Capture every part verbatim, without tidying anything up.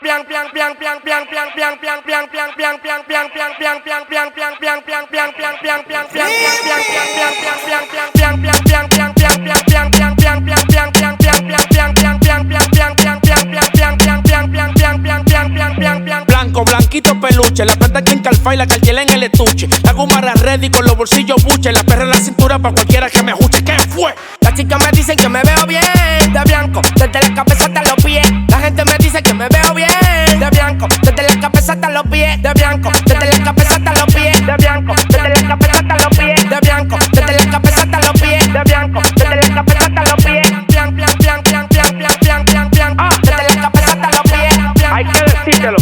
Blanco, blanquito peluche, la planta aquí en Calfá y la cartiela en el estuche. La gomara ready con los bolsillos buche, la perra en la cintura pa' cualquiera que me ajuste. ¿Qué fue? Las chicas me dicen que me veo bien de blanco, desde la cabeza hasta los pies. La gente me dice que me veo bien de blanco, desde la cabeza hasta los pies. De blanco, desde la cabeza hasta los pies. De blanco, desde la cabeza hasta los pies. De blanco, desde la cabeza hasta los pies. De blanco, desde la cabeza hasta los pies. Blan, blan, blan, blan, blan, blan, blan, blan, blan. Ah, desde la cabeza hasta los pies. Hay que decírtelo.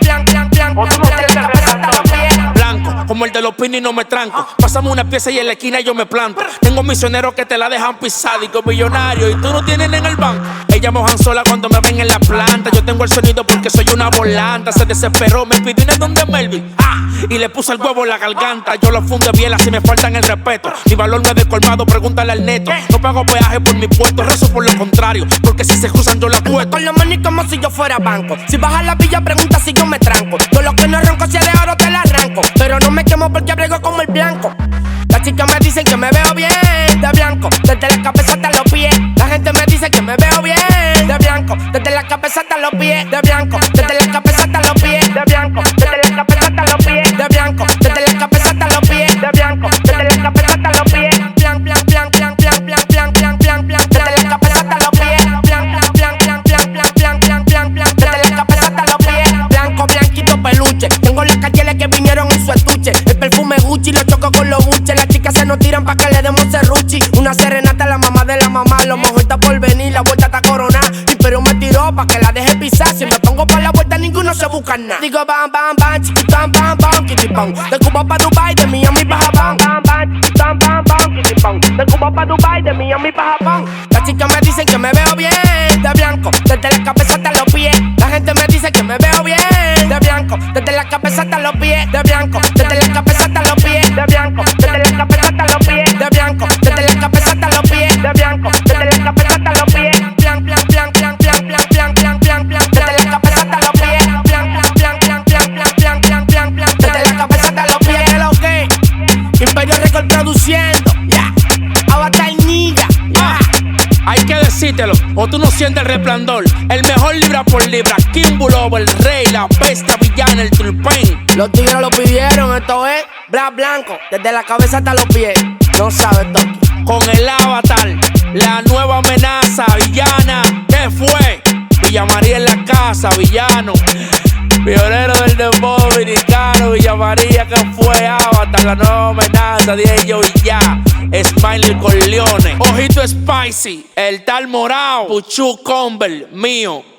O tú no tienes que resaltar. Blanco, como el de los pinis no me tranco. Pásame una pieza y en la esquina yo me planto. Tengo misioneros que te la dejan pisada y con millonarios y tú no tienes en el banco. Ellas mojan sola cuando me ven en la planta. Yo tengo el sonido porque soy una volanta. Se desesperó, me pidió una donde Melvin. Ah, y le puse el huevo en la garganta. Yo lo funde bien, así me faltan el respeto. Mi valor no es descolmado, pregúntale al neto. No pago peaje por mi puesto, rezo por lo contrario, porque si se cruzan yo la cueto. Con los manis como si yo fuera banco. Si bajas la villa pregunta si yo me tranco. Todo lo que no ronco si es de oro te la arranco. Pero no me quemo porque brego como el blanco. Las chicas me dicen que me veo bien de blanco, desde la cabeza hasta los pies. La gente me dice que me veo bien de blanco, desde la cabeza hasta los pies. De blanco, desde la cabeza hasta los pies. De blanco, desde la cabeza hasta los pies. De blanco, desde la cabeza hasta los pies. De blanco, desde la cabeza hasta los pies. Blan, blan, blan, blan, blan, blan, blan, blan, blan, blan, desde la cabeza hasta los pies. Blan, blan, blan, blan, blan, blan, blan, blan, blan, blan, desde la cabeza hasta los pies. Blanco, blanquito, peluche. Tengo las cartielas que vinieron en su estuche. El perfume Gucci lo choco con los buches. Las chicas se nos tiran pa' que le demos serruchi. Una serenata a la mamá de la mamá. Lo mejor está por venir, la vuelta está coronada. Y pero me tiró pa' que la deje pisar. Si me pongo pa' la vuelta, ninguno se busca nada. Digo bam, bam, bam, chiquitán, bam, bam, kitipán. De Cuba pa' Dubai, de Miami pa' Japón. Bam, bam, chiquitán, bam, bam, kitipán. De Cuba pa' Dubai, de Miami pa' Japón. Las chicas me dicen que me veo bien de blanco, desde la cabeza hasta los pies. La gente me dice que me veo bien de blanco, desde la cabeza hasta los pies. De blanco, desde la cabeza hasta los pies. De blanco, desde la cabeza hasta los pies. De blanco, desde la cabeza hasta los pies. De blanco, desde la cabeza hasta los pies. Blan, blan, blan, blan, blan, blan, blan, blan, blan, blan, desde la cabeza hasta los pies. Blan, blan, blan, blan, blan, blan, blan, blan, blan, blan, desde la cabeza hasta los pies. Hello, ¿qué? Imperio Record produciendo, ya. Avatar Niga, ya. Hay que decírtelo, o tú no sientes el resplandor. El mejor libra por libra, Kimbulo, el rey, la pesta villana, el tulpen. Los tigres lo pidieron, esto es Black Blanco, desde la cabeza hasta los pies. No sabes, Toki. Con el avatar, la nueva amenaza, villana. ¿Qué fue? Villa María en la casa, villano. Pionero del dembow dominicano, Villa María, que fue avatar, la nueva amenaza de ellos y ya. Smiley Corleone, Ojito Spicy, el tal Morao, Puchu Conver, mío.